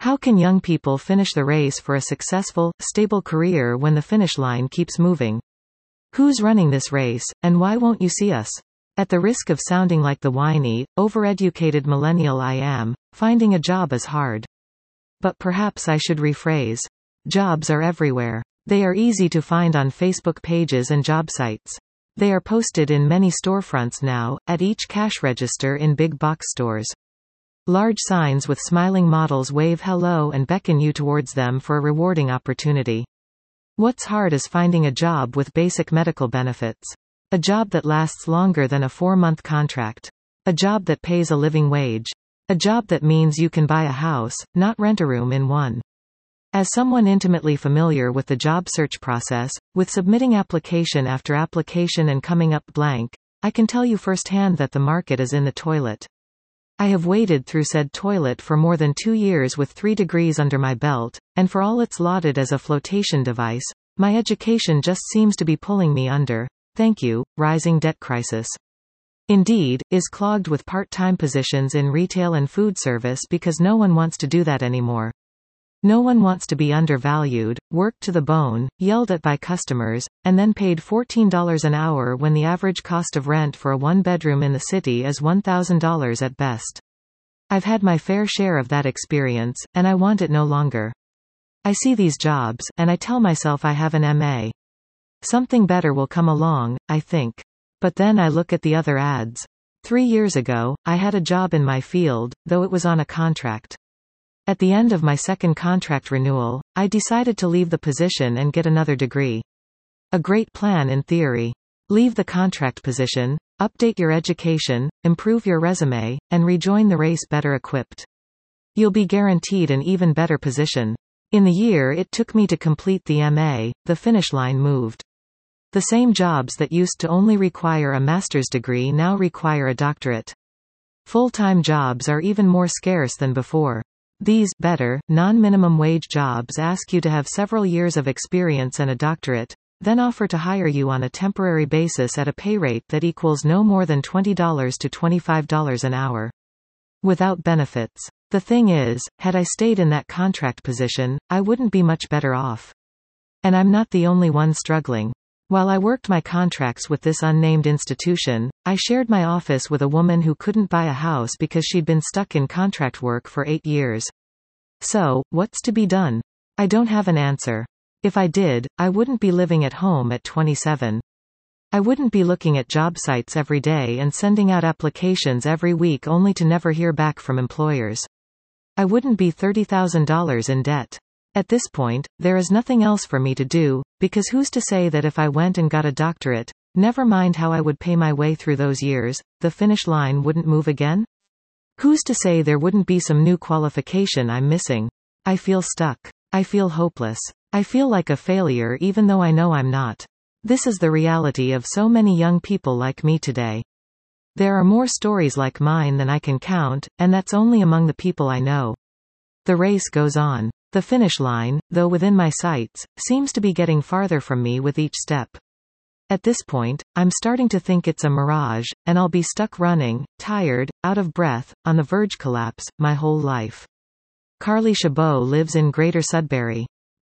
How can young people finish the race for a successful, stable career when the finish line keeps moving? Who's running this race, and why won't you see us? At the risk of sounding like the whiny, overeducated millennial I am, finding a job is hard. But perhaps I should rephrase. Jobs are everywhere. They are easy to find on Facebook pages and job sites. They are posted in many storefronts now, at each cash register in big box stores. Large signs with smiling models wave hello and beckon you towards them for a rewarding opportunity. What's hard is finding a job with basic medical benefits. A job that lasts longer than a 4-month contract. A job that pays a living wage. A job that means you can buy a house, not rent a room in one. As someone intimately familiar with the job search process, with submitting application after application and coming up blank, I can tell you firsthand that the market is in the toilet. I have waded through said toilet for more than 2 years with 3 degrees under my belt, and for all it's lauded as a flotation device, my education just seems to be pulling me under. Thank you, rising debt crisis. Indeed, is clogged with part-time positions in retail and food service because no one wants to do that anymore. No one wants to be undervalued, worked to the bone, yelled at by customers, and then paid $14 an hour when the average cost of rent for a 1-bedroom in the city is $1,000 at best. I've had my fair share of that experience, and I want it no longer. I see these jobs, and I tell myself I have an MA. Something better will come along, I think. But then I look at the other ads. 3 years ago, I had a job in my field, though it was on a contract. At the end of my second contract renewal, I decided to leave the position and get another degree. A great plan in theory. Leave the contract position, update your education, improve your resume, and rejoin the race better equipped. You'll be guaranteed an even better position. In the year it took me to complete the MA, the finish line moved. The same jobs that used to only require a master's degree now require a doctorate. Full-time jobs are even more scarce than before. These, better, non-minimum wage jobs ask you to have several years of experience and a doctorate, then offer to hire you on a temporary basis at a pay rate that equals no more than $20 to $25 an hour. Without benefits. The thing is, had I stayed in that contract position, I wouldn't be much better off. And I'm not the only one struggling. While I worked my contracts with this unnamed institution, I shared my office with a woman who couldn't buy a house because she'd been stuck in contract work for 8 years. So, what's to be done? I don't have an answer. If I did, I wouldn't be living at home at 27. I wouldn't be looking at job sites every day and sending out applications every week only to never hear back from employers. I wouldn't be $30,000 in debt. At this point, there is nothing else for me to do, because who's to say that if I went and got a doctorate, never mind how I would pay my way through those years, the finish line wouldn't move again? Who's to say there wouldn't be some new qualification I'm missing? I feel stuck. I feel hopeless. I feel like a failure even though I know I'm not. This is the reality of so many young people like me today. There are more stories like mine than I can count, and that's only among the people I know. The race goes on. The finish line, though within my sights, seems to be getting farther from me with each step. At this point, I'm starting to think it's a mirage, and I'll be stuck running, tired, out of breath, on the verge collapse, my whole life. Carly Chabot lives in Greater Sudbury.